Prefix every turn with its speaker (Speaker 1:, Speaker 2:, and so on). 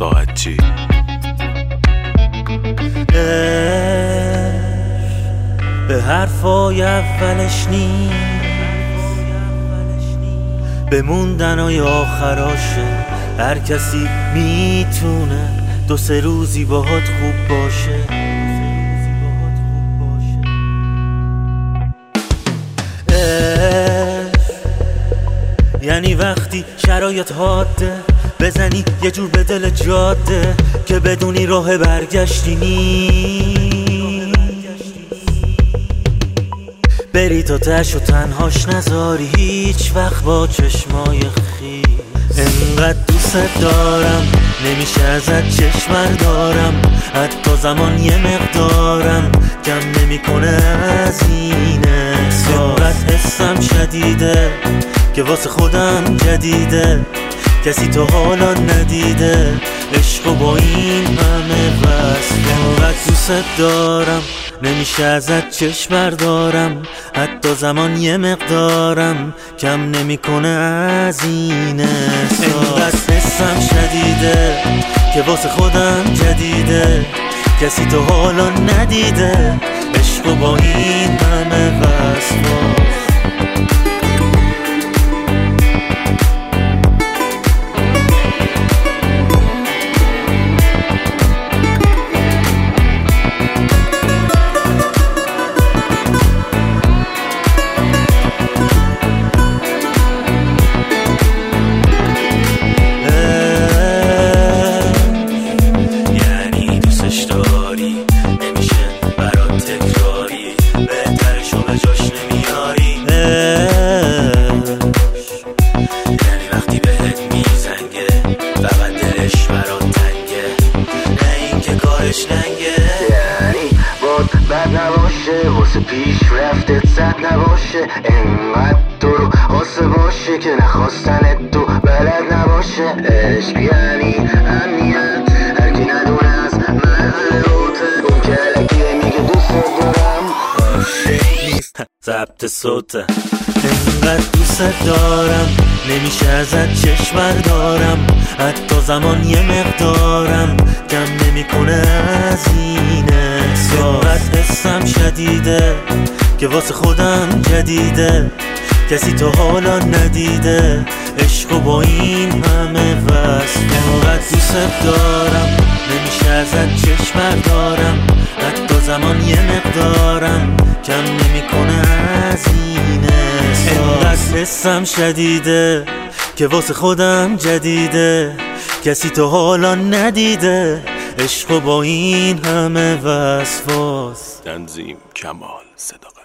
Speaker 1: ساعت چی؟
Speaker 2: به حرفای اولش نیست، به موندنای آخراشه. هر کسی میتونه دو سه روزی باهات خوب باشه. یعنی وقتی شرایط حاده بزنی یه جور به دل جاده که بدونی راه برگشتی نیست، بری تا تش و تنهاش نذاری هیچ وقت با چشمای خیس. انقدر دوست دارم نمیشه ازت چشم بردارم، حتی زمان یه مقدارم کم نمیکنه از این احساس. انقدر حسم شدیده که واسه خودم جدیده، کسی تو حالا ندیده عشقو با این همه وصف. انقدر دوست دارم نمیشه ازت چشم بردارم، حتی زمان یه مقدارم کم نمیکنه از این احساس. انقدر حسم شدیده که واسه خودم جدیده، کسی تو حالا ندیده عشقو با این همه وصف.
Speaker 3: یعنی باد بد نباشه واسه پیش رفتت زد نباشه، انقدر تو رو آسه باشه که نخواستن تو بلد نباشه. عشق یعنی امنیت، هرکی ندونه از من روته، اون کلکیه میگه دوست دارم
Speaker 2: نیست ضبط صوته. انقدر دوست دارم نمیشه ازت چشم بردارم، حتی زمان یه مقدارم کم نمیکنه از این احساس. انقدر حسم شدیده که واسه خودم جدیده، کسی تو حالا ندیده عشقو با این همه وصف. انقدر دوست دارم نمیشه ازت چشم بردارم، حتی زمان یه مقدارم کم نمیکنه از این احساس. انقدر حسم شدیده که واسه خودم جدیده، کسی تو حالا ندیده عشقو با این همه وصفاست.
Speaker 1: تنظیم کمال صداقت.